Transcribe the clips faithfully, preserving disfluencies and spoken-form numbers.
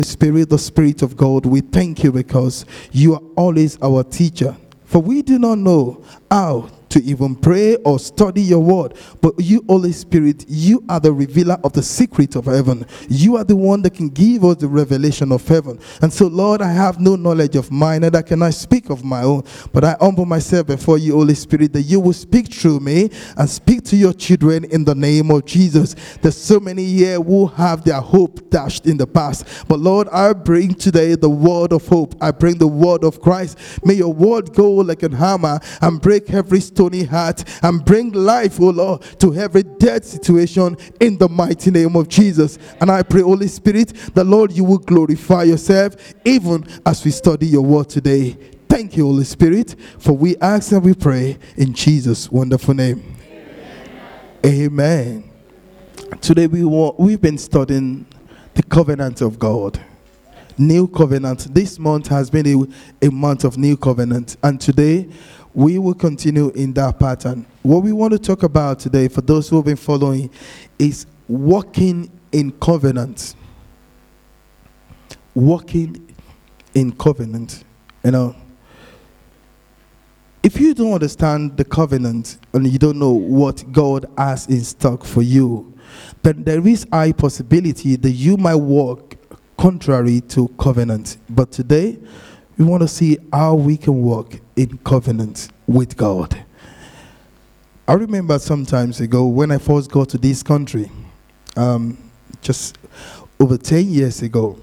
Spirit, the Spirit of God, we thank you because you are always our teacher. For we do not know how to even pray or study your word, but you, Holy Spirit, you are the revealer of the secret of heaven. You are the one that can give us the revelation of heaven. And so, Lord, I have no knowledge of mine, and I cannot speak of my own, but I humble myself before you, Holy Spirit, that you will speak through me and speak to your children in the name of Jesus. There's so many here who have their hope dashed in the past, but Lord, I bring today the word of hope. I bring the word of Christ. May your word go like a hammer and break every stony heart and bring life, oh Lord, to every dead situation in the mighty name of Jesus. And I pray, Holy Spirit, that Lord, you will glorify yourself even as we study your word today. Thank you, Holy Spirit, for we ask and we pray in Jesus' wonderful name. Amen. Amen. Today we want, we've been studying the covenant of God. New covenant. This month has been a, a month of new covenant, and today we will continue in that pattern. What we want to talk about today, for those who have been following, is walking in covenant. Walking in covenant. You know, if you don't understand the covenant and you don't know what God has in stock for you, then there is a high possibility that you might walk contrary to covenant. But today, we want to see how we can walk in covenant with God. I remember some times ago when I first got to this country, um, just over ten years ago,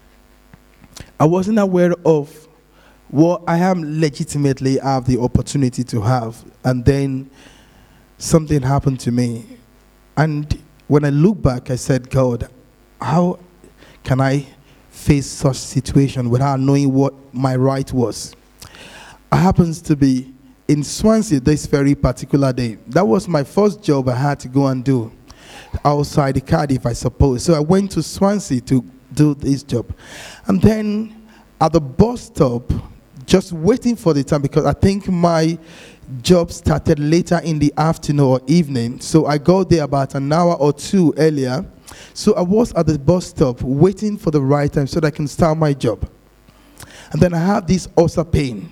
I wasn't aware of what I am legitimately have the opportunity to have. And then something happened to me. And when I look back, I said, God, how can I face such situation without knowing what my right was? I happens to be in Swansea this very particular day. That was my first job I had to go and do outside the Cardiff, I suppose. So I went to Swansea to do this job. And then at the bus stop, just waiting for the time, because I think my job started later in the afternoon or evening. So I got there about an hour or two earlier. So I was at the bus stop waiting for the right time so that I can start my job. And then I had this ulcer pain.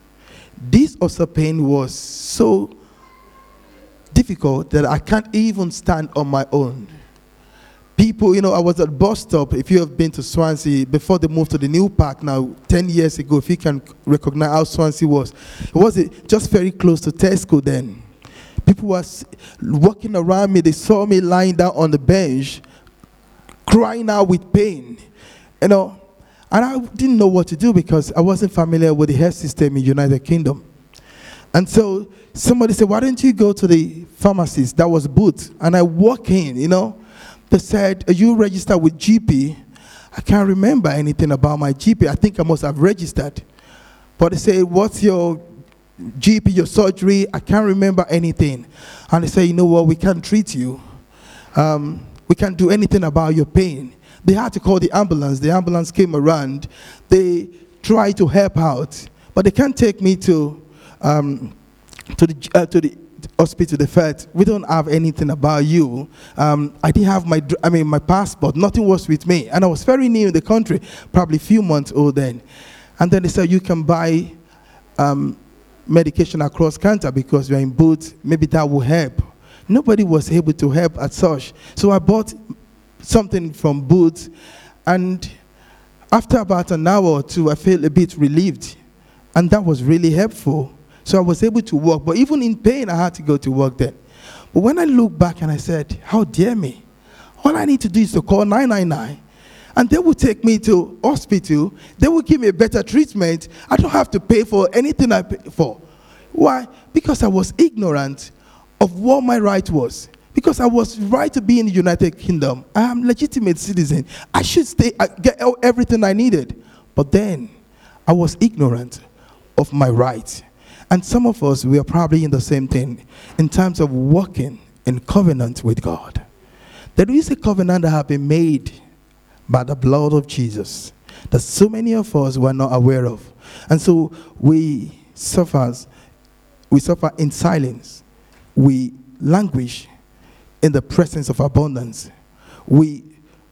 This ulcer pain was so difficult that I can't even stand on my own. People, you know, I was at bus stop. If you have been to Swansea, before they moved to the new park now, ten years ago, if you can recognize how Swansea was, it was just very close to Tesco then. People were walking around me. They saw me lying down on the bench, crying out with pain, you know. And I didn't know what to do because I wasn't familiar with the health system in the United Kingdom. And so somebody said, why don't you go to the pharmacist? That was Boots. And I walk in, you know. They said, are you registered with G P? I can't remember anything about my G P. I think I must have registered. But they said, what's your G P, your surgery? I can't remember anything. And they say, you know what, we can't treat you. Um, we can't do anything about your pain. They had to call the ambulance. The ambulance came around. They tried to help out, but they can't take me to um, to the uh, to the hospital. They felt, we don't have anything about you. Um, I didn't have my I mean my passport. Nothing was with me, and I was very new in the country, probably a few months old then. And then they said, you can buy um, medication across counter because you're in Boots. Maybe that will help. Nobody was able to help at such. So I bought something from Boots, and after about an hour or two, I felt a bit relieved, and that was really helpful. So I was able to walk, but even in pain, I had to go to work then. But when I look back and I said, how dare me? All I need to do is to call nine nine nine, and they will take me to hospital. They will give me a better treatment. I don't have to pay for anything I pay for. Why? Because I was ignorant of what my right was. Because I was right to be in the United Kingdom. I am a legitimate citizen. I should stay, I get everything I needed. But then, I was ignorant of my rights. And some of us, we are probably in the same thing in terms of walking in covenant with God. There is a covenant that has been made by the blood of Jesus that so many of us were not aware of. And so we suffer, we suffer in silence. We languish in the presence of abundance. We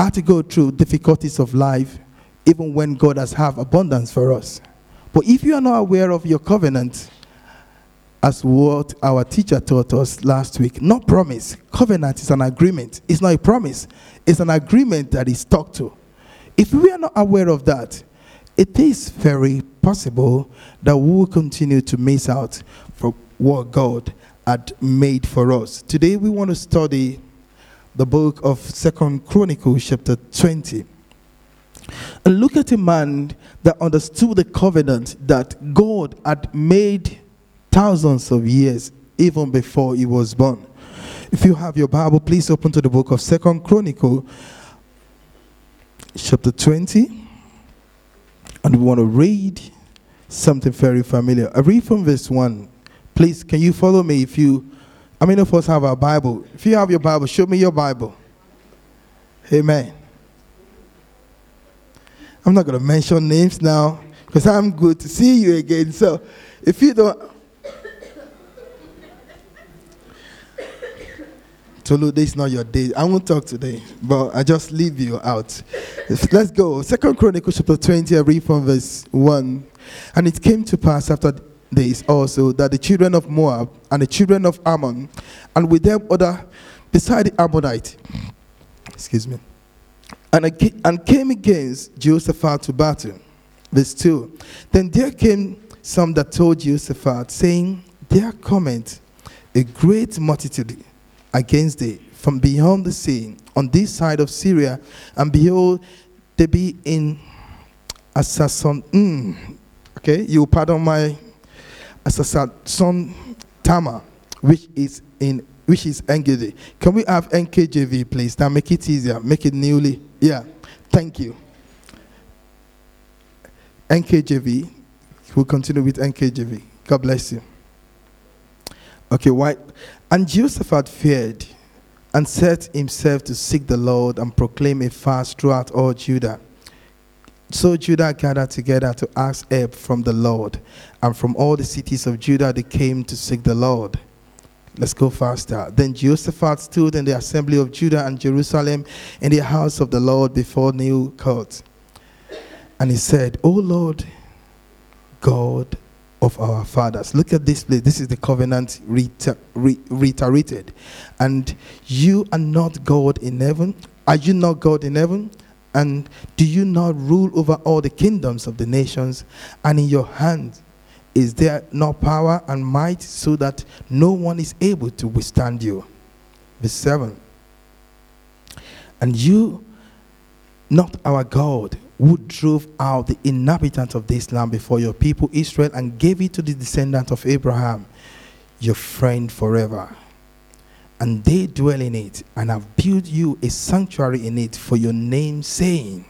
had to go through difficulties of life, even when God has have abundance for us. But if you are not aware of your covenant, as what our teacher taught us last week, not promise. Covenant is an agreement. It's not a promise. It's an agreement that is stuck to. If we are not aware of that, it is very possible that we will continue to miss out from what God had made for us. Today we want to study the book of Second Chronicles chapter twenty. And look at a man that understood the covenant that God had made thousands of years, even before he was born. If you have your Bible, please open to the book of Second Chronicles chapter twenty. And we want to read something very familiar. I read from verse one. Please, can you follow me? If you, how many of us have our Bible? If you have your Bible, show me your Bible. Amen. I'm not going to mention names now because I'm good to see you again. So if you don't, Tolu, this is not your day. I won't talk today, but I just leave you out. Let's go. Second Chronicles chapter twenty, I read from verse one. And it came to pass after this also that the children of Moab and the children of Ammon, and with them other beside the Ammonite, excuse me, and, I, and came against Jehoshaphat to battle. Verse two. Then there came some that told Jehoshaphat, saying, there cometh a great multitude against thee from beyond the sea on this side of Syria, and behold, they be in Assasson. Mm, okay, you pardon my Assasson Tama, which is in which is Engedi. Can we have N K J V, please? Now make it easier, make it newly. Yeah, thank you. N K J V. We'll continue with N K J V. God bless you. Okay, why? And Jehoshaphat feared and set himself to seek the Lord and proclaim a fast throughout all Judah. So Judah gathered together to ask help from the Lord, and from all the cities of Judah they came to seek the Lord. Let's go faster. Then Jehoshaphat stood in the assembly of Judah and Jerusalem in the house of the Lord before new court. And he said, O Lord, God of our fathers. Look at this place. This is the covenant reiter- re- reiterated. And you are not God in heaven. Are you not God in heaven? And do you not rule over all the kingdoms of the nations? And in your hand is there no power and might, so that no one is able to withstand you? Verse seven. And you, not our God, who drove out the inhabitants of this land before your people Israel and gave it to the descendants of Abraham, your friend forever. And they dwell in it and have built you a sanctuary in it for your name, saying,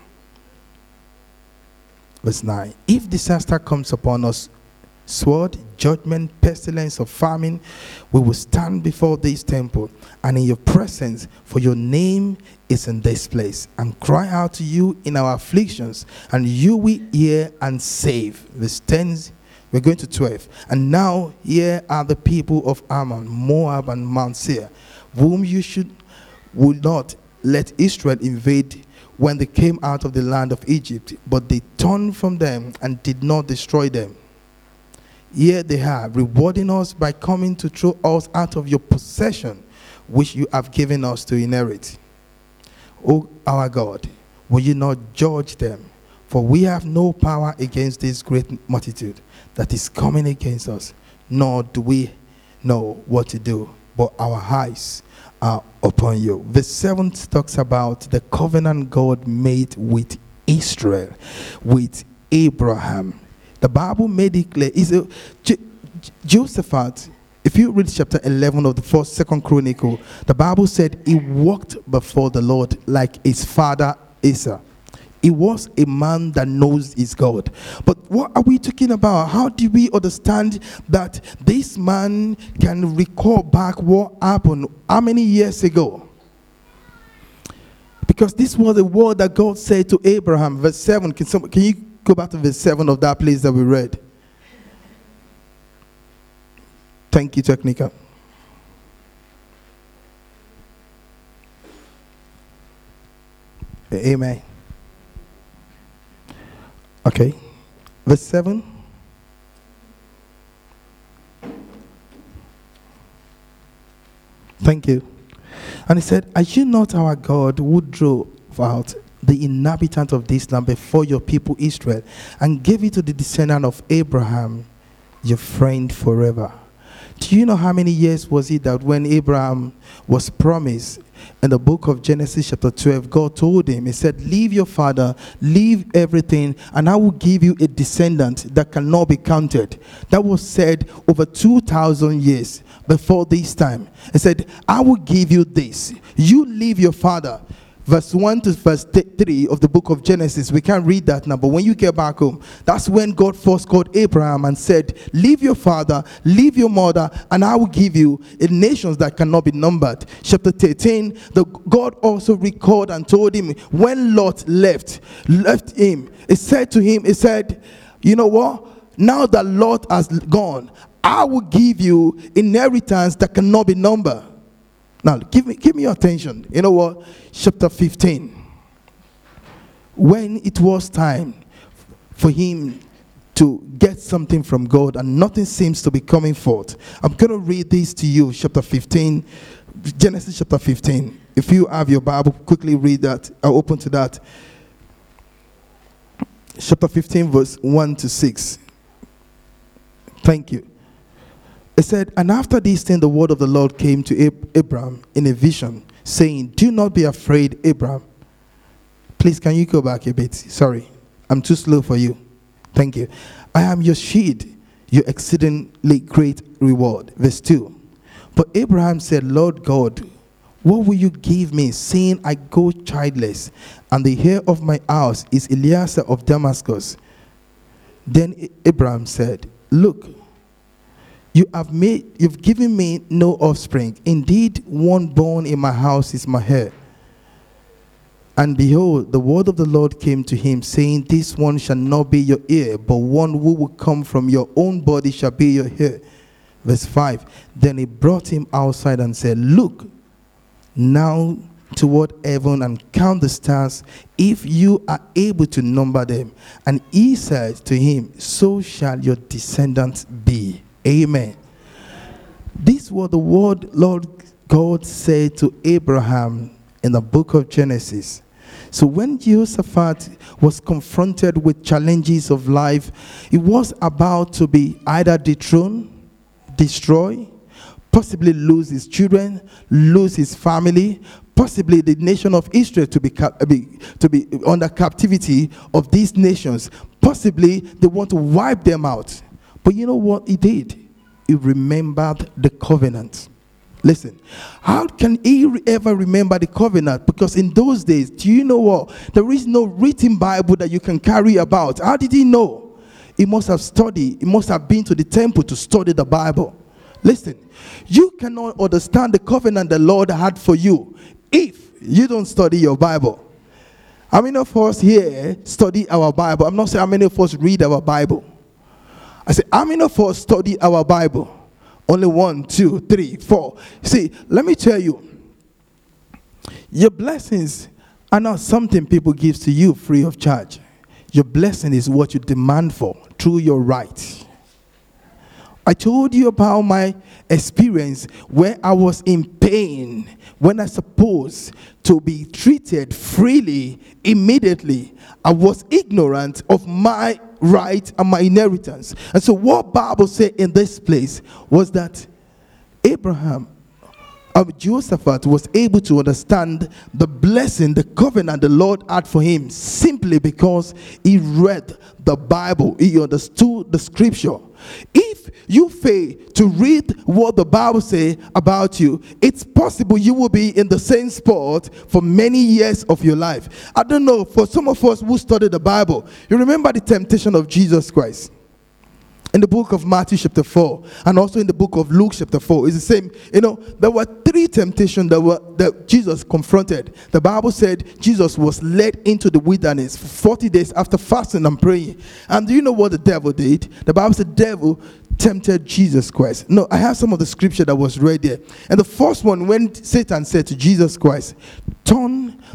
verse nine, if disaster comes upon us, sword, judgment, pestilence, or famine, we will stand before this temple and in your presence, for your name is in this place, and cry out to you in our afflictions, and you will hear and save. Verse ten, we're going to twelve. And now here are the people of Ammon, Moab, and Mount Seir, whom you should would not let Israel invade when they came out of the land of Egypt, but they turned from them and did not destroy them. Here they are, rewarding us by coming to throw us out of your possession, which you have given us to inherit. O our God, will you not judge them? For we have no power against this great multitude that is coming against us, nor do we know what to do, but our eyes are upon you. Verse seven talks about the covenant God made with Israel, with Abraham. The Bible made it clear. Is a Je- Jehoshaphat. If you read chapter eleven of the first, second Chronicle, the Bible said he walked before the Lord like his father Asa. He was a man that knows his God. But what are we talking about? How do we understand that this man can recall back what happened how many years ago? Because this was the word that God said to Abraham. Verse seven. Can, some, can you go back to verse seven of that place that we read? Thank you, Technica. Amen. Okay. Verse seven. Thank you. And he said, are you not our God who drove out the inhabitant of this land before your people Israel and gave it to the descendant of Abraham, your friend forever? Do you know how many years was it that when Abraham was promised in the book of Genesis chapter twelve, God told him, he said, leave your father, leave everything, and I will give you a descendant that cannot be counted. That was said over two thousand years before this time. He said, I will give you this. You leave your father. Verse one to verse three of the book of Genesis. We can't read that now, but when you get back home, that's when God first called Abraham and said, leave your father, leave your mother, and I will give you a nations that cannot be numbered. Chapter thirteen, the God also recalled and told him when Lot left, left him, he said to him, he said, you know what? Now that Lot has gone, I will give you inheritance that cannot be numbered. Now, give me, give me your attention. You know what? Chapter fifteen. When it was time for him to get something from God and nothing seems to be coming forth. I'm going to read this to you. Chapter fifteen. Genesis chapter fifteen. If you have your Bible, quickly read that. I'll open to that. Chapter fifteen, verse one to six. Thank you. It said, and after this thing, the word of the Lord came to Ab- Abraham in a vision, saying, do not be afraid, Abraham. Please, can you go back a bit? Sorry, I'm too slow for you. Thank you. I am your shield, your exceedingly great reward. Verse two. But Abraham said, Lord God, what will you give me, seeing I go childless, and the heir of my house is Eliezer of Damascus? Then Abraham said, look, You have made, you've given me no offspring. Indeed, one born in my house is my heir. And behold, the word of the Lord came to him, saying, this one shall not be your heir, but one who will come from your own body shall be your heir. Verse five. Then he brought him outside and said, look now toward heaven and count the stars, if you are able to number them. And he said to him, so shall your descendants be. Amen. This was the word Lord God said to Abraham in the book of Genesis. So when Jehoshaphat was confronted with challenges of life, he was about to be either dethroned, destroyed, possibly lose his children, lose his family, possibly the nation of Israel to be, to be under captivity of these nations. Possibly they want to wipe them out. But you know what he did? He remembered the covenant. Listen, how can he ever remember the covenant? Because in those days, do you know what? There is no written Bible that you can carry about. How did he know? He must have studied. He must have been to the temple to study the Bible. Listen, you cannot understand the covenant the Lord had for you if you don't study your Bible. How many of us here study our Bible? I'm not saying how many of us read our Bible. I say, how many of us study our Bible? Only one, two, three, four. See, let me tell you, your blessings are not something people give to you free of charge. Your blessing is what you demand for through your right. I told you about my experience where I was in pain when I supposed to be treated freely immediately. I was ignorant of my right and my inheritance. And so what Bible said in this place was that Abraham, um, Jehoshaphat was able to understand the blessing, the covenant the Lord had for him simply because he read the Bible. He understood the scripture. If you fail to read what the Bible says about you, it's possible you will be in the same spot for many years of your life. I don't know, for some of us who study the Bible, you remember the temptation of Jesus Christ. In the book of Matthew chapter four, and also in the book of Luke chapter four, it's the same. You know, there were three temptations that were that Jesus confronted. The Bible said Jesus was led into the wilderness for forty days after fasting and praying. And do you know what the devil did? The Bible said the devil tempted Jesus Christ. No, I have some of the scripture that was read there. And the first one, when Satan said to Jesus Christ, turn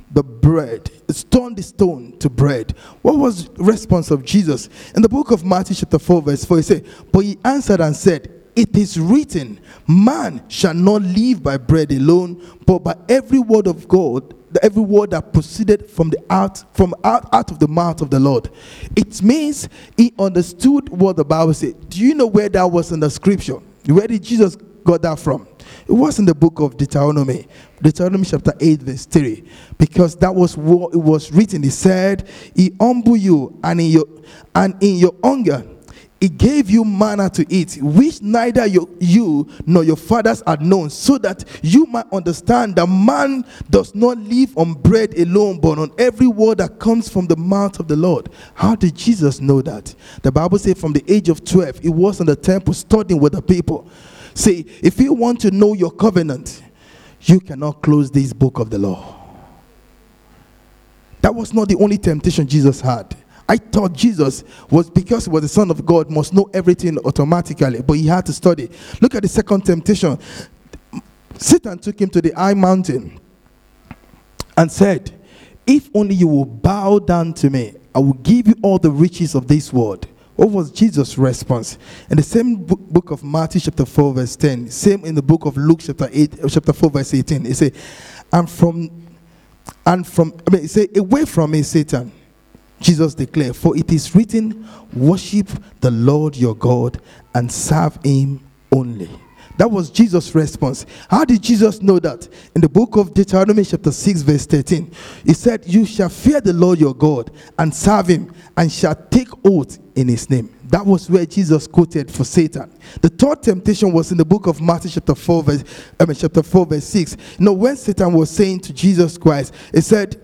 the bread, turn the stone to bread. What was the response of Jesus? In the book of Matthew chapter four verse four, he said, but he answered and said, it is written, man shall not live by bread alone, but by every word of God, every word that proceeded from the out from out, out of the mouth of the Lord. It means he understood what the Bible said. Do you know where that was in the scripture? Where did Jesus got that from? It was in the book of Deuteronomy, Deuteronomy chapter eight verse three, because that was what it was written. He said, he humble you, and in your and in your hunger he gave you manna to eat, which neither you, you nor your fathers had known, so that you might understand that man does not live on bread alone, but on every word that comes from the mouth of the Lord. How did Jesus know that? The Bible says from the age of twelve, he was in the temple studying with the people. See, if you want to know your covenant, you cannot close this book of the law. That was not the only temptation Jesus had. I thought Jesus was, because he was the Son of God, must know everything automatically, but he had to study. Look at the second temptation. Satan took him to the high mountain and said, if only you will bow down to me, I will give you all the riches of this world. What was Jesus' response? In the same book of Matthew chapter four verse ten, same in the book of Luke chapter eight, chapter four verse eighteen, it says, and from, and from, I mean, it say, away from me, Satan. Jesus declared, for it is written, worship the Lord your God and serve him only. That was Jesus' response. How did Jesus know that? In the book of Deuteronomy chapter six verse thirteen, he said, you shall fear the Lord your God and serve him, and shall take oath in his name. That was where Jesus quoted for Satan. The third temptation was in the book of Matthew chapter four verse, I mean, chapter four verse six. You know, when Satan was saying to Jesus Christ, he said,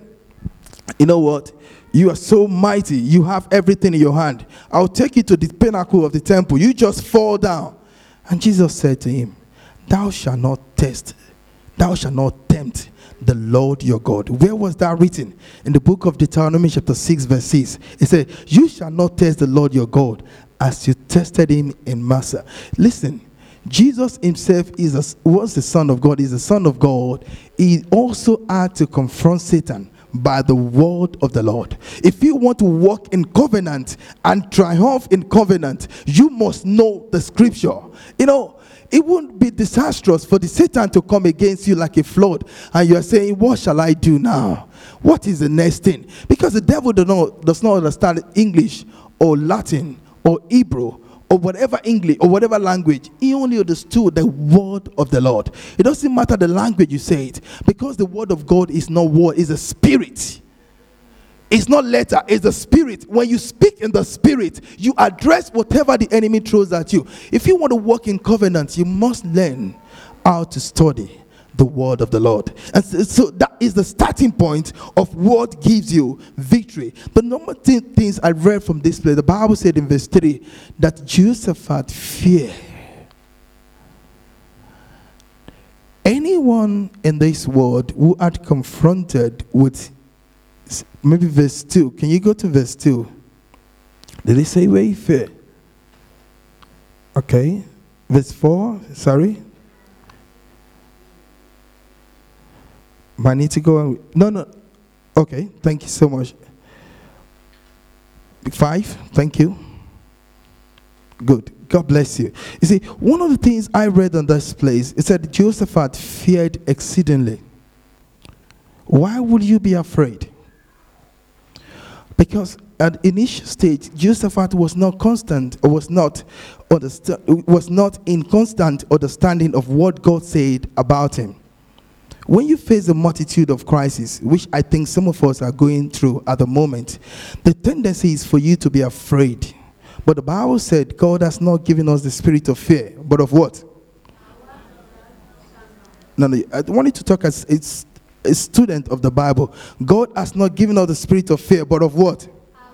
you know what? You are so mighty. You have everything in your hand. I'll take you to the pinnacle of the temple. You just fall down. And Jesus said to him, thou shalt not test, thou shalt not tempt the Lord your God. Where was that written? In the book of Deuteronomy chapter six verse six. It said, you shall not test the Lord your God as you tested him in Massa. Listen, Jesus himself is a, was the Son of God. He's the Son of God. He also had to confront Satan by the word of the Lord. If you want to walk in covenant and triumph in covenant, you must know the scripture. You know, it wouldn't be disastrous for the Satan to come against you like a flood, and you are saying, what shall I do now? What is the next thing? Because the devil does not, does not understand English or Latin or Hebrew or whatever English or whatever language. He only understood the word of the Lord. It doesn't matter the language you say it, because the word of God is not word, it's a spirit. It's not letter, it's the spirit. When you speak in the spirit, you address whatever the enemy throws at you. If you want to walk in covenant, you must learn how to study the word of the Lord. And so, so that is the starting point of what gives you victory. The number of things I read from this place, the Bible said in verse three that Joseph had fear. Anyone in this world who had confronted with, maybe verse two, can you go to verse two? Did they say where he fear? Okay. Verse four, sorry. I need to go on. No, no. Okay, thank you so much. Five, thank you. Good. God bless you. You see, one of the things I read on this place, it said Joseph had feared exceedingly. Why would you be afraid? Because at the initial stage, Josephat was not constant, or was not, understand, was not in constant understanding of what God said about him. When you face a multitude of crises, which I think some of us are going through at the moment, the tendency is for you to be afraid. But the Bible said God has not given us the spirit of fear, but of what? No, no, I want you to talk as it's a student of the Bible. God has not given us the spirit of fear, but of what?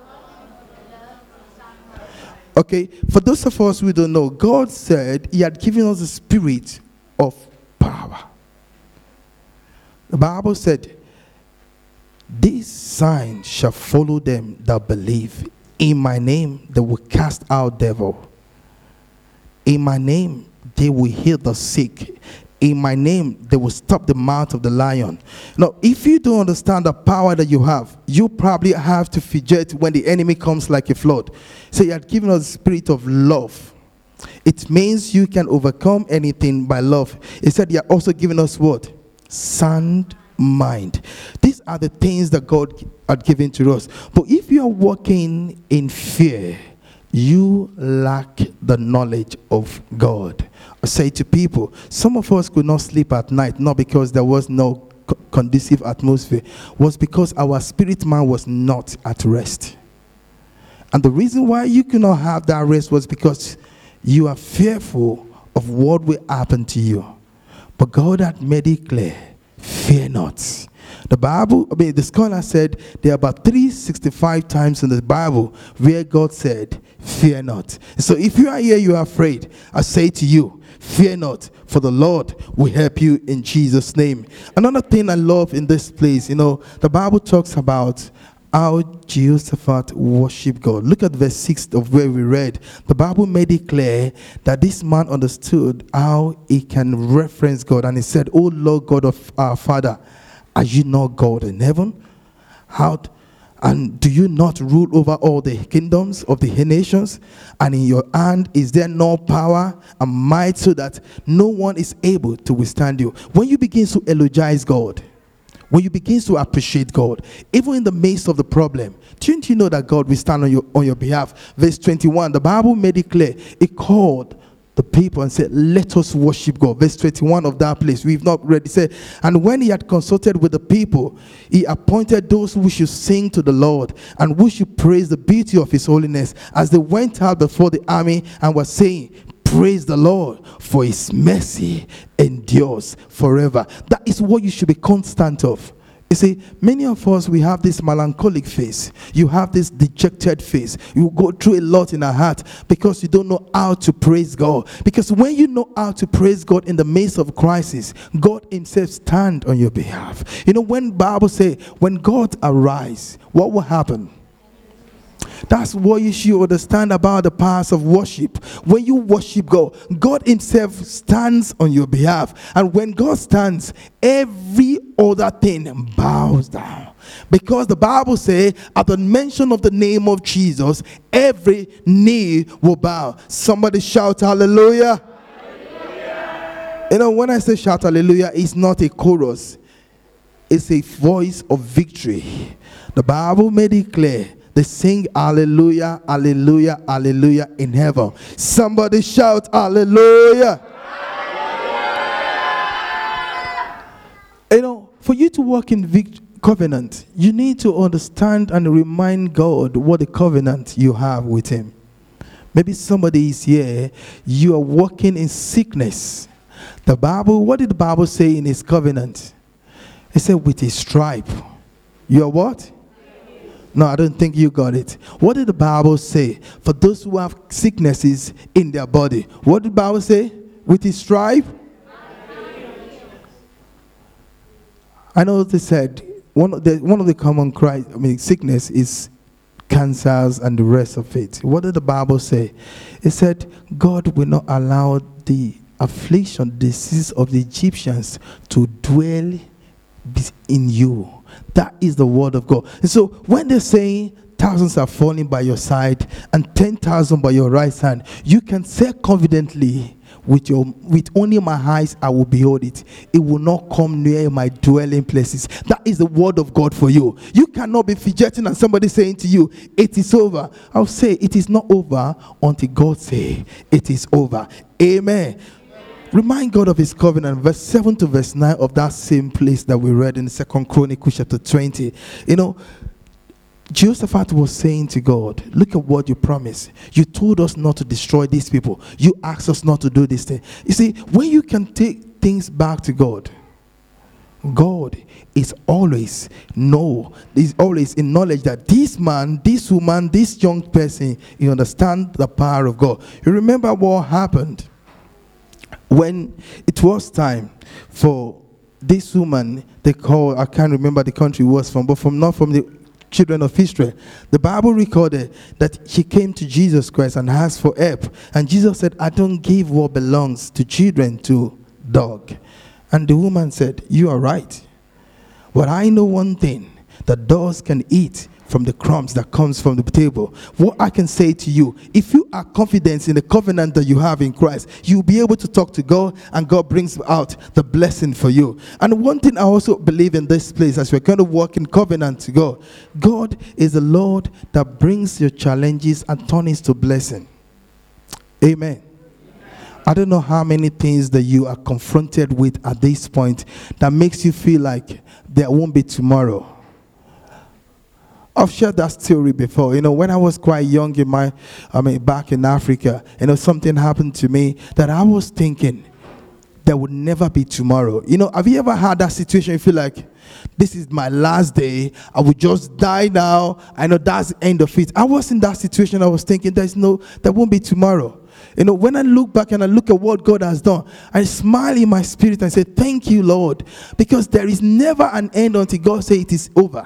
Okay, for those of us who don't know, God said he had given us the spirit of power. The Bible said, these signs shall follow them that believe. In my name, they will cast out devil. In my name, they will heal the sick. in my name, they will stop the mouth of the lion. Now, if you don't understand the power that you have, you probably have to fidget when the enemy comes like a flood. So he had given us the spirit of love. It means you can overcome anything by love. He said he had also given us what? Sound mind. These are the things that God had given to us. But if you are walking in fear, you lack the knowledge of God. I say to people, some of us could not sleep at night, not because there was no co- conducive atmosphere, was because our spirit man was not at rest. And the reason why you could not have that rest was because you are fearful of what will happen to you. But God had made it clear, fear not. The Bible, I mean, the scholar said there are about three hundred sixty-five times in the Bible where God said, fear not. So if you are here, you are afraid, I say to you, fear not, for the Lord will help you in Jesus' name. Another thing I love in this place, you know, the Bible talks about how Jehoshaphat worshiped God. Look at verse six of where we read. The Bible made it clear that this man understood how he can reference God. And he said, "O Lord God of our Father, are you not God in heaven? How and do you not rule over all the kingdoms of the nations? And in your hand is there no power and might, so that no one is able to withstand you?" When you begin to eulogize God, when you begin to appreciate God, even in the midst of the problem, don't you know that God will stand on your, on your behalf? Verse twenty-one, the Bible made it clear. It called the people and said, "Let us worship God." Verse twenty-one of that place, we've not read. It said, "And when he had consulted with the people, he appointed those who should sing to the Lord and who should praise the beauty of his holiness, as they went out before the army and were saying, 'Praise the Lord, for his mercy endures forever.'" That is what you should be constant of. You see, many of us, we have this melancholic face. You have this dejected face. You go through a lot in our heart because you don't know how to praise God. Because when you know how to praise God in the midst of crisis, God himself stands on your behalf. You know, when the Bible says, when God arise, what will happen? That's what you should understand about the powers of worship. When you worship God, God himself stands on your behalf. And when God stands, every other thing bows down. Because the Bible says, at the mention of the name of Jesus, every knee will bow. Somebody shout hallelujah. Hallelujah. You know, when I say shout hallelujah, it's not a chorus. It's a voice of victory. The Bible made it clear. They sing hallelujah, hallelujah, hallelujah in heaven. Somebody shout hallelujah. Hallelujah. You know, for you to walk in vict- covenant, you need to understand and remind God what the covenant you have with him. Maybe somebody is here, you are walking in sickness. The Bible, what did the Bible say in his covenant? It said, with a stripe. You are what? No, I don't think you got it. What did the Bible say? For those who have sicknesses in their body. What did the Bible say? With his stripe? I know they said one of the one of the common cries, I mean, sickness is cancers and the rest of it. What did the Bible say? It said, God will not allow the affliction, disease of the Egyptians to dwell in you. That is the word of God. And so when they're saying thousands are falling by your side and ten thousand by your right hand, you can say confidently, with your with only my eyes I will behold it. It will not come near my dwelling places. That is the word of God for you. You cannot be fidgeting and somebody saying to you, it is over. I'll say it is not over until God say it is over. Amen. Remind God of his covenant. Verse seven to verse nine of that same place that we read in Second Chronicles chapter twenty. You know, Jehoshaphat was saying to God, look at what you promised. You told us not to destroy these people. You asked us not to do this thing. You see, when you can take things back to God, God is always know, is always in knowledge that this man, this woman, this young person, you understand the power of God. You remember what happened when it was time for this woman, they call, I can't remember the country it was from, but from not from the children of Israel. The Bible recorded that she came to Jesus Christ and asked for help. And Jesus said, I don't give what belongs to children to dog. And the woman said, you are right. But I know one thing, that dogs can eat from the crumbs that comes from the table. What I can say to you, if you are confident in the covenant that you have in Christ, you'll be able to talk to God, and God brings out the blessing for you. And one thing I also believe in this place, as we're going to walk in covenant to God, God is the Lord that brings your challenges and turns to blessing. Amen. I don't know how many things that you are confronted with at this point that makes you feel like there won't be tomorrow. I've shared that story before. You know, when I was quite young in my, I mean, back in Africa, you know, something happened to me that I was thinking there would never be tomorrow. You know, have you ever had that situation? You feel like, this is my last day. I will just die now. I know that's the end of it. I was in that situation. I was thinking there's no, there won't be tomorrow. You know, when I look back and I look at what God has done, I smile in my spirit and say, thank you, Lord, because there is never an end until God says it is over.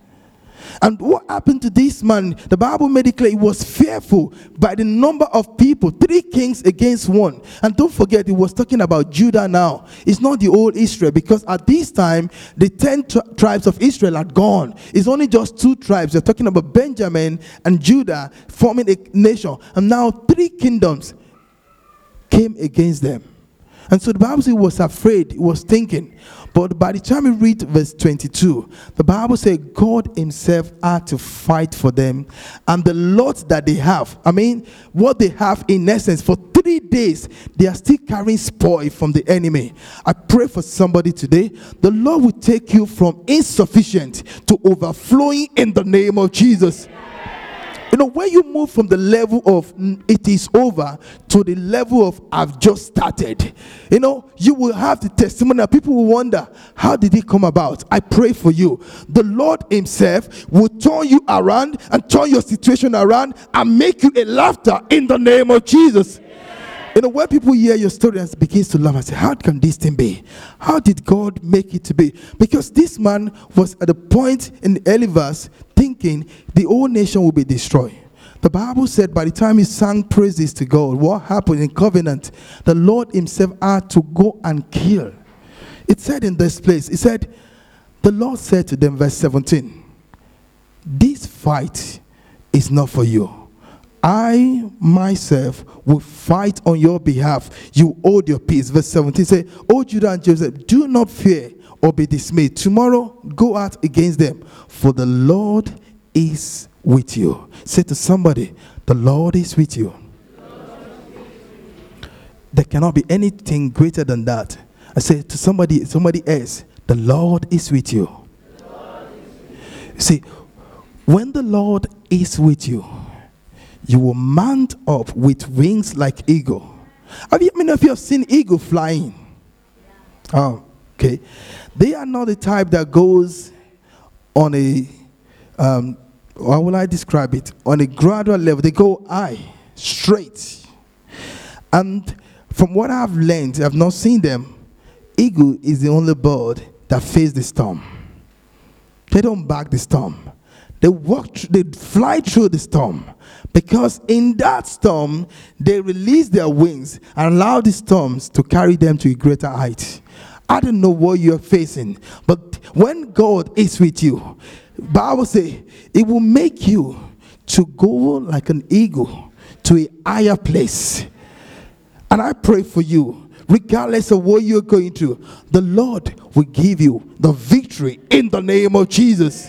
And what happened to this man? The Bible made it clear he was fearful by the number of people, three kings against one. And don't forget, he was talking about Judah now. It's not the old Israel, because at this time, the ten tri- tribes of Israel are gone. It's only just two tribes. They're talking about Benjamin and Judah forming a nation. And now three kingdoms came against them. And so the Bible says he was afraid, he was thinking. But by the time we read verse twenty-two, the Bible says God himself had to fight for them. And the lot that they have, I mean, what they have in essence, for three days, they are still carrying spoil from the enemy. I pray for somebody today. The Lord will take you from insufficient to overflowing in the name of Jesus. You know, when you move from the level of it is over to the level of I've just started, you know, you will have the testimony that people will wonder, how did it come about? I pray for you. The Lord himself will turn you around and turn your situation around and make you a laughter in the name of Jesus. You know, when people hear your story and begins to laugh and say, how can this thing be? How did God make it to be? Because this man was at a point in the early verse thinking the whole nation will be destroyed. The Bible said by the time he sang praises to God, what happened in covenant? The Lord himself had to go and kill. It said in this place, it said, the Lord said to them, verse seventeen, this fight is not for you. I myself will fight on your behalf. You hold your peace. Verse seventeen say, O Judah and Joseph, do not fear or be dismayed. Tomorrow go out against them, for the Lord is with you. Say to somebody, the Lord is with you. There cannot be anything greater than that. I say to somebody, somebody else, the Lord is with you. See, when the Lord is with you, you will mount up with wings like eagle. Have you, many of you have seen eagle flying? Oh, okay. They are not the type that goes on a, um, how will I describe it? On a gradual level. They go high, straight. And from what I've learned, I've not seen them, eagle is the only bird that faces the storm. They don't back the storm. They walk, they fly through the storm, because in that storm, they release their wings and allow the storms to carry them to a greater height. I don't know what you're facing, but when God is with you, Bible says it will make you to go like an eagle to a higher place. And I pray for you, regardless of what you're going through, the Lord will give you the victory in the name of Jesus.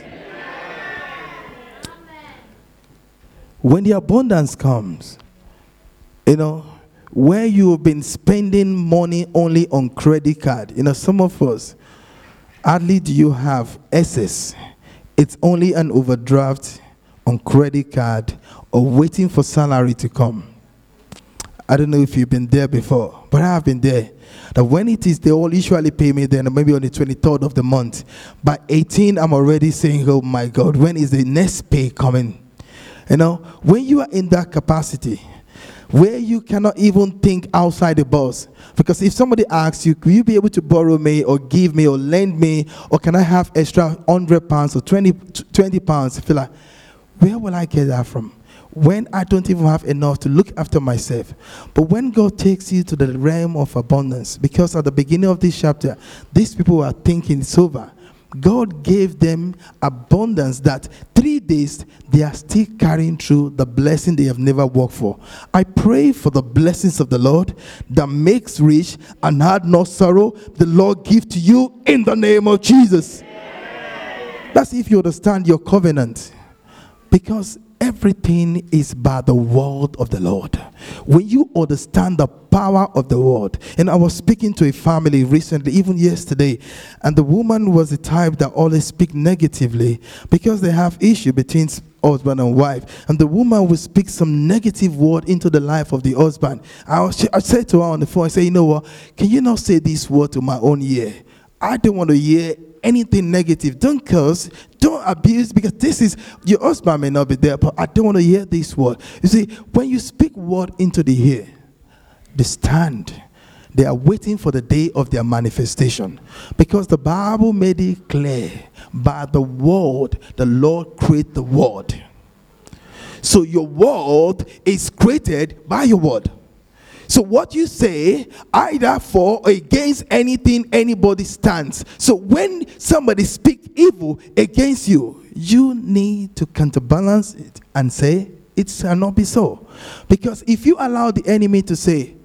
When the abundance comes, you know, where you've been spending money only on credit card, you know, some of us, hardly do you have excess. It's only an overdraft on credit card or waiting for salary to come. I don't know if you've been there before, but I have been there. That when it is, they all usually pay me then maybe on the twenty-third of the month. By eighteen, I'm already saying, oh my God, when is the next pay coming? You know, when you are in that capacity, where you cannot even think outside the box. Because if somebody asks you, will you be able to borrow me or give me or lend me, or can I have extra one hundred pounds or twenty, twenty pounds? You feel like, Where will I get that from? When I don't even have enough to look after myself. But when God takes you to the realm of abundance, because at the beginning of this chapter, these people are thinking it's over. God gave them abundance that three days they are still carrying through the blessing they have never worked for. I pray for the blessings of the Lord that makes rich and had no sorrow. The Lord give to you in the name of Jesus. That's if you understand your covenant. Because everything is by the word of the Lord. When you understand the power of the word, and I was speaking to a family recently, even yesterday, and the woman was the type that always speak negatively because they have issue between husband and wife, and the woman will speak some negative word into the life of the husband. I, was, I said to her on the phone, I said, you know what, can you not say this word to my own ear? I don't want to hear anything negative. Don't curse, don't abuse, because this is, your husband may not be there, but I don't want to hear this word. You see, when you speak word into the ear, they stand. They are waiting for the day of their manifestation. Because the Bible made it clear, by the word, the Lord created the word. So your word is created by your word. So what you say, either for or against anything anybody stands. So when somebody speaks evil against you, you need to counterbalance it and say, it shall not be so. Because if you allow the enemy to say,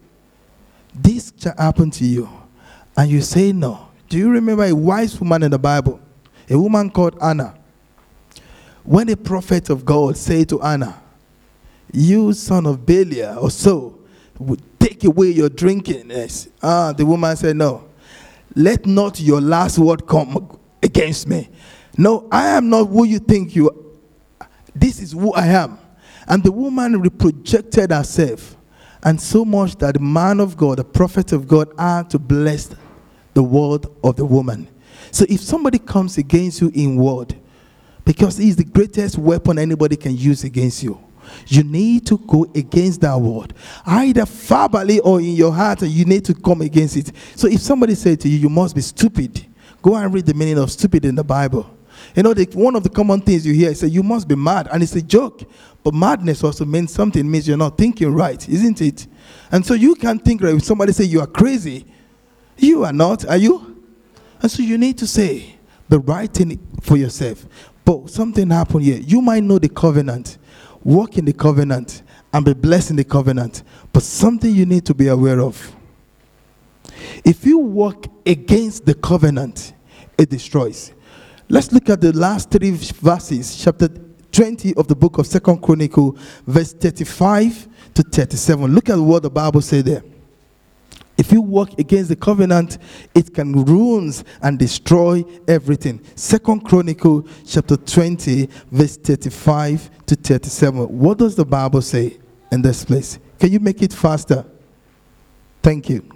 this shall happen to you, and you say no. Do you remember a wise woman in the Bible? A woman called Anna. When the prophet of God said to Anna, you son of Belial or so, would take away your drinkingness. Ah, the woman said, no. Let not your last word come against me. No, I am not who you think you are. This is who I am. And the woman reprojected herself. And so much that the man of God, the prophet of God, had to bless the word of the woman. So if somebody comes against you in word, because he's the greatest weapon anybody can use against you, you need to go against that word, either verbally or in your heart, and you need to come against it. So if somebody said to you, you must be stupid, go and read the meaning of stupid in the Bible. You know, the, one of the common things you hear is say, you must be mad, and it's a joke. But madness also means something, means you're not thinking right, isn't it? And so you can't think right. If somebody say you are crazy, you are not, are you? And so you need to say the right thing for yourself. But something happened here. You might know the covenant, walk in the covenant, and be blessed in the covenant. But something you need to be aware of. If you walk against the covenant, it destroys. Let's look at the last three verses, chapter twenty of the book of Second Chronicle, verse thirty-five to thirty-seven. Look at what the Bible says there. If you walk against the covenant, it can ruin and destroy everything. Second Chronicle, chapter twenty, verse thirty-five to thirty-seven. What does the Bible say in this place? Can you make it faster? Thank you.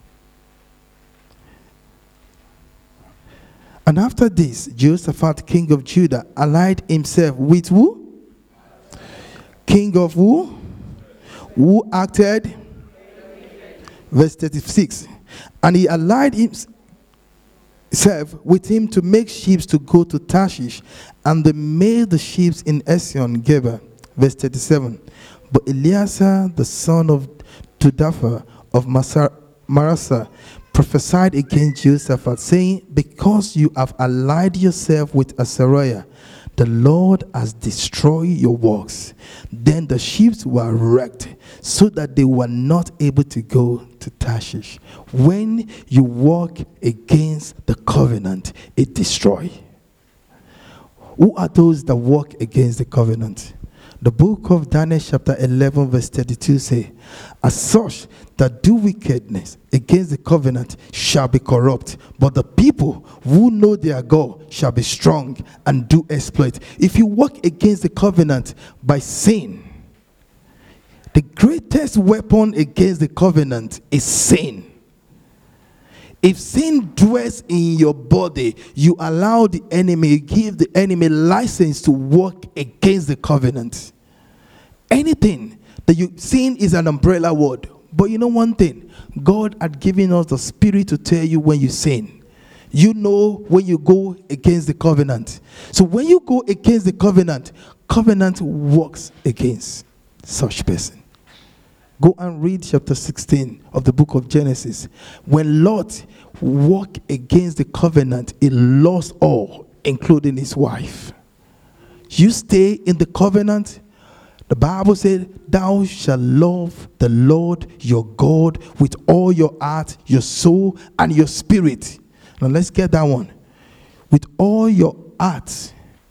And after this, Jehoshaphat, king of Judah, allied himself with who? King of who? Who acted? Verse thirty-six. And he allied himself with him to make ships to go to Tarshish. And they made the ships in Esion Geber. Verse thirty-seven. But Eleazar, the son of Tudapha of Manasseh, prophesied against Jehoshaphat, saying, because you have allied yourself with Azariah, the Lord has destroyed your works. Then the ships were wrecked, so that they were not able to go to Tarshish. When you walk against the covenant, it destroys. Who are those that walk against the covenant? The book of Daniel chapter eleven verse thirty-two say, as such that do wickedness against the covenant shall be corrupt, but the people who know their God shall be strong and do exploit. If you walk against the covenant by sin, the greatest weapon against the covenant is sin. If sin dwells in your body, you allow the enemy, you give the enemy license to work against the covenant. Anything that you, sin is an umbrella word. But you know one thing, God had given us the spirit to tell you when you sin. You know when you go against the covenant. So when you go against the covenant, covenant works against such person. Go and read chapter sixteen of the book of Genesis. When Lot walked against the covenant, he lost all, including his wife. You stay in the covenant. The Bible said, thou shalt love the Lord your God with all your heart, your soul, and your spirit. Now let's get that one. With all your heart.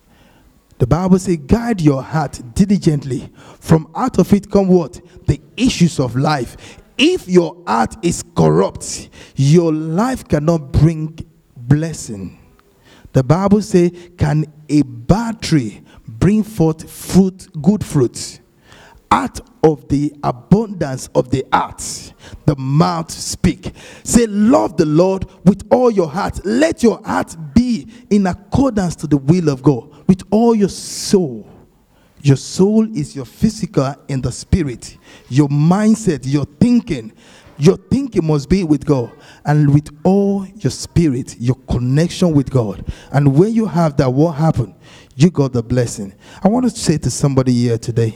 The Bible says, guide your heart diligently. From out of it come what? The issues of life. If your heart is corrupt, your life cannot bring blessing. The Bible says, can a bad tree bring forth fruit, good fruit? Out of the abundance of the heart, the mouth speak. Say, love the Lord with all your heart. Let your heart be in accordance to the will of God. With all your soul. Your soul is your physical and the spirit. Your mindset, your thinking. Your thinking must be with God. And with all your spirit, your connection with God. And when you have that, what happened? You got the blessing. I want to say to somebody here today,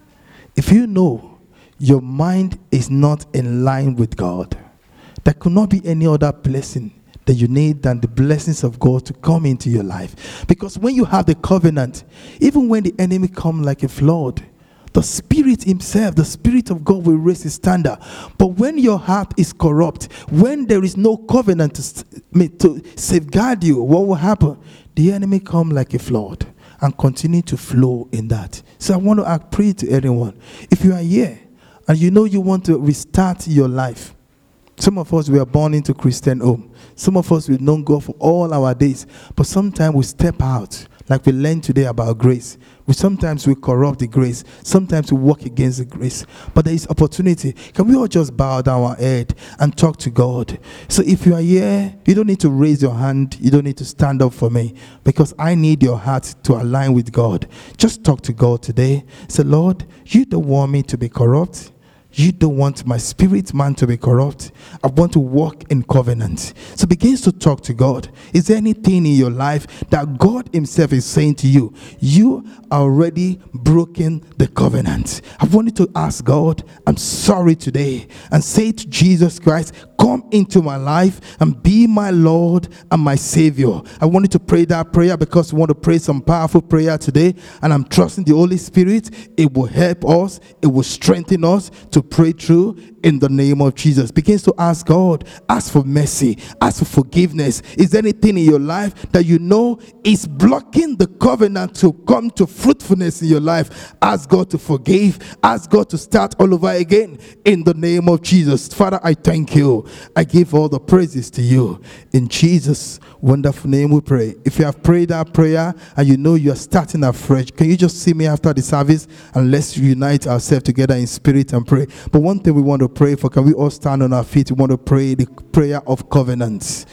if you know your mind is not in line with God, there could not be any other blessing that you need than the blessings of God to come into your life. Because when you have the covenant, even when the enemy come like a flood, the Spirit himself, the Spirit of God will raise his standard. But when your heart is corrupt, when there is no covenant to, to safeguard you, what will happen? The enemy come like a flood and continue to flow in that. So I want to pray to everyone. If you are here and you know you want to restart your life, some of us, we are born into Christian home. Some of us, we've known God for all our days. But sometimes we step out, like we learned today about grace. We sometimes we corrupt the grace. Sometimes we walk against the grace. But there is opportunity. Can we all just bow down our head and talk to God? So if you are here, you don't need to raise your hand. You don't need to stand up for me. Because I need your heart to align with God. Just talk to God today. Say, Lord, you don't want me to be corrupt. You don't want my spirit man to be corrupt. I want to walk in covenant. So begins to talk to God. Is there anything in your life that God himself is saying to you? You are already broken the covenant. I want you to ask God, I'm sorry today. And say to Jesus Christ, come into my life and be my Lord and my Savior. I want you to pray that prayer because we want to pray some powerful prayer today. And I'm trusting the Holy Spirit. It will help us. It will strengthen us to pray through in the name of Jesus. Begins to ask God, ask for mercy, ask for forgiveness. Is there anything in your life that you know is blocking the covenant to come to fruitfulness in your life? Ask God to forgive, ask God to start all over again in the name of Jesus. Father, I thank you. I give all the praises to you. In Jesus' wonderful name we pray. If you have prayed that prayer and you know you are starting afresh, can you just see me after the service and let's unite ourselves together in spirit and pray. But one thing we want to pray for, can we all stand on our feet? We want to pray the prayer of covenant.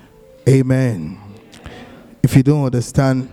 Amen. If you don't understand,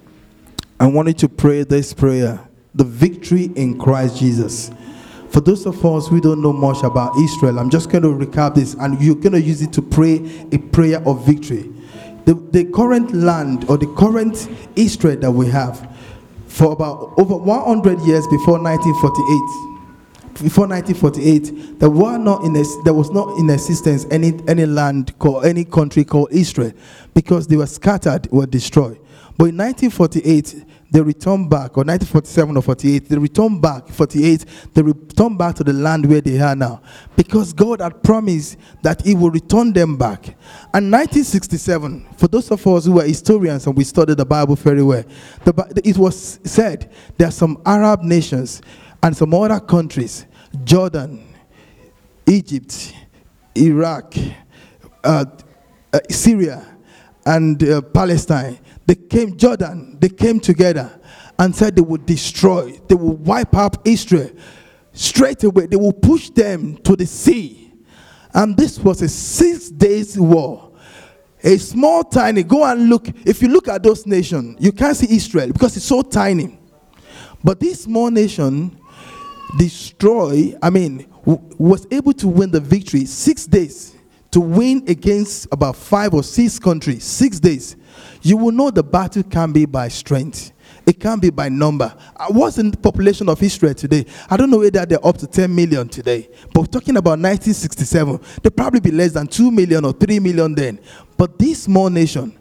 I want you to pray this prayer, the victory in Christ Jesus. For those of us who don't know much about Israel, I'm just going to recap this, and you're going to use it to pray a prayer of victory. The, the current land or the current Israel that we have, for about over one hundred years before nineteen forty-eight, before nineteen forty-eight, there were not in a, there was not in existence any any land called any country called Israel, because they were scattered, were destroyed. But in nineteen forty-eight, they returned back, or nineteen forty-seven or forty-eight, they returned back, forty-eight, they returned back to the land where they are now. Because God had promised that he will return them back. And nineteen sixty-seven, for those of us who are historians and we study the Bible very well, the, it was said there are some Arab nations and some other countries, Jordan, Egypt, Iraq, uh, uh, Syria, and uh, Palestine. They came, Jordan, they came together and said they would destroy, they will wipe out Israel. Straight away, they will push them to the sea. And this was a six days war. A small, tiny, go and look. If you look at those nations, you can't see Israel because it's so tiny. But this small nation destroy, I mean, w- was able to win the victory six days. To win against about five or six countries, six days. You will know the battle can be by strength. It can't be by number. Uh, What's the population of Israel today? I don't know whether they're up to ten million today. But we're talking about nineteen sixty-seven. They'll probably be less than two million or three million then. But this small nation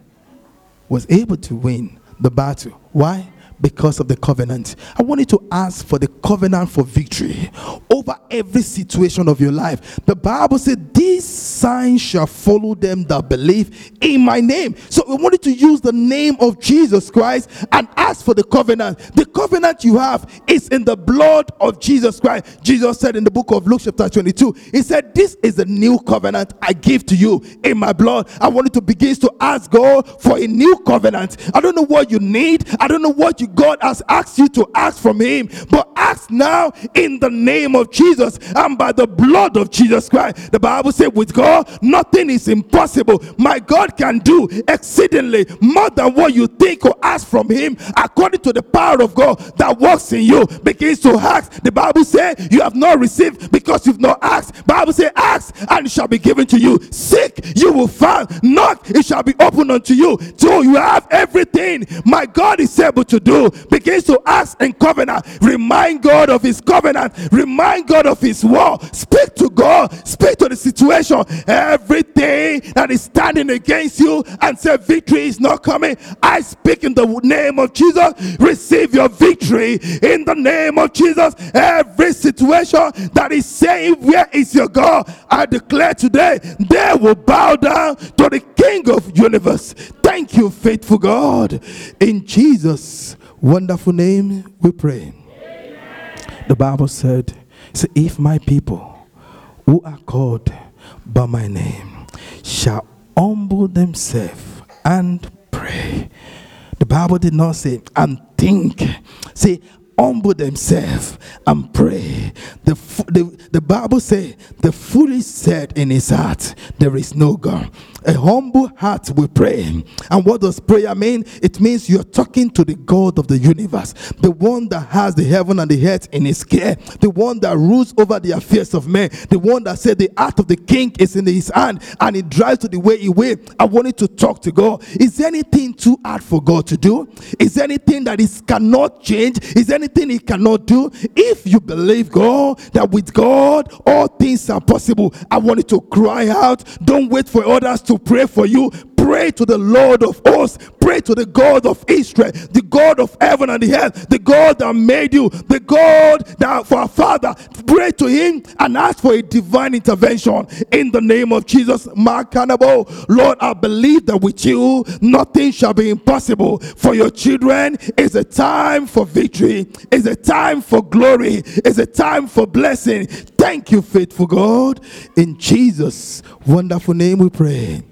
was able to win the battle. Why? Because of the covenant. I want you to ask for the covenant for victory over every situation of your life. The Bible said, these signs shall follow them that believe in my name. So we want you to use the name of Jesus Christ and ask for the covenant. The covenant you have is in the blood of Jesus Christ. Jesus said in the book of Luke chapter twenty-two, he said, this is the new covenant I give to you in my blood. I want you to begin to ask God for a new covenant. I don't know what you need. I don't know what you God has asked you to ask from him, but ask now in the name of Jesus and by the blood of Jesus Christ. The Bible said with God nothing is impossible. My God can do exceedingly more than what you think or ask from him, according to the power of God that works in you. Begins to ask. The Bible said you have not received because you've not asked. Bible said ask and it shall be given to you. Seek, you will find. Knock, it shall be opened unto you. So you have everything my God is able to do. Begins to ask in covenant. Remind God of his covenant. Remind God of his word. Speak to God. Speak to the situation. Everything that is standing against you and say victory is not coming, I speak in the name of Jesus. Receive your victory in the name of Jesus. Every situation that is saying where is your God, I declare today they will bow down to the King of universe. Thank you, faithful God. In Jesus' wonderful name we pray. Amen. The Bible said, so if my people who are called by my name shall humble themselves and pray. The Bible did not say and think. Say humble themselves and pray. The, the, the Bible says the foolish said in his heart, there is no God. A humble heart will pray. And what does prayer mean? It means you're talking to the God of the universe, the one that has the heaven and the earth in his care, the one that rules over the affairs of men, the one that said the heart of the king is in his hand and he drives to the way he will. I want you to talk to God. Is there anything too hard for God to do? Is there anything that is cannot change? Is there anything he cannot do? If you believe God, that with God all things are possible, I want you to cry out. Don't wait for others to pray for you. Pray to the Lord of hosts. Pray to the God of Israel, the God of heaven and the earth, the God that made you, the God that for our Father. Pray to him and ask for a divine intervention in the name of Jesus. Makanabo. Lord, I believe that with you nothing shall be impossible. For your children is a time for victory, is a time for glory, is a time for blessing. Thank you, faithful God. In Jesus' wonderful name we pray.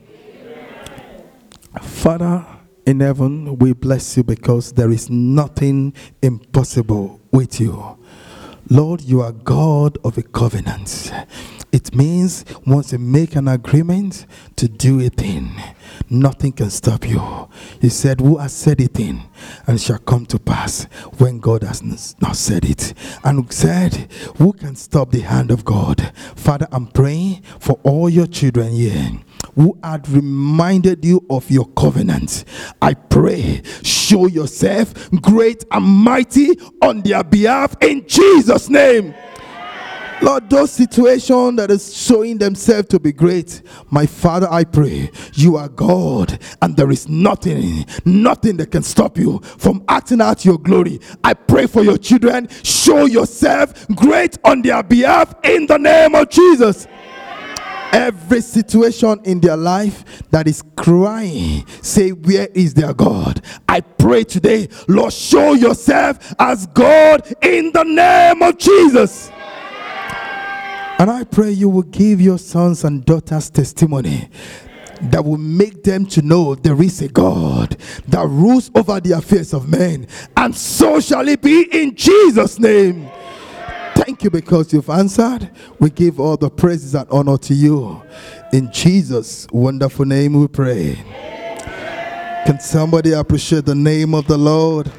Father in heaven, we bless you because there is nothing impossible with you. Lord, you are God of a covenant. It means once you make an agreement to do a thing, nothing can stop you. You said, who has said a thing and it shall come to pass when God has not said it? And said, who can stop the hand of God? Father, I'm praying for all your children here who had reminded you of your covenant. I pray, show yourself great and mighty on their behalf in Jesus' name. Lord, those situations that is showing themselves to be great, my Father, I pray, you are God and there is nothing, nothing that can stop you from acting out your glory. I pray for your children, show yourself great on their behalf in the name of Jesus. Every situation in their life that is crying, say, where is their God? I pray today, Lord, show yourself as God in the name of Jesus. And I pray you will give your sons and daughters testimony that will make them to know there is a God that rules over the affairs of men. And so shall it be in Jesus' name. Thank you because you've answered. We give all the praises and honor to you. In Jesus' wonderful name we pray. Can somebody appreciate the name of the Lord?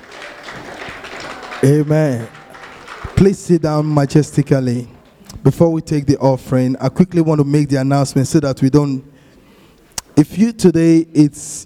Amen. Please sit down majestically. Before we take the offering, I quickly want to make the announcement so that we don't. If you today, it's